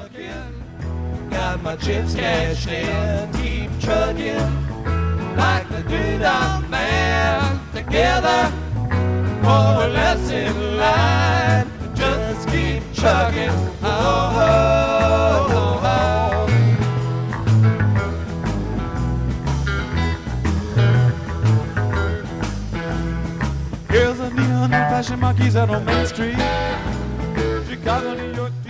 trucking, got my chips cashed in. Keep trucking like the Doo-Dah Man. Together, more or less in line. Just keep trucking. Oh, oh, oh, oh. Here's a neon and fashion marquees out on Main Street. Chicago, New York.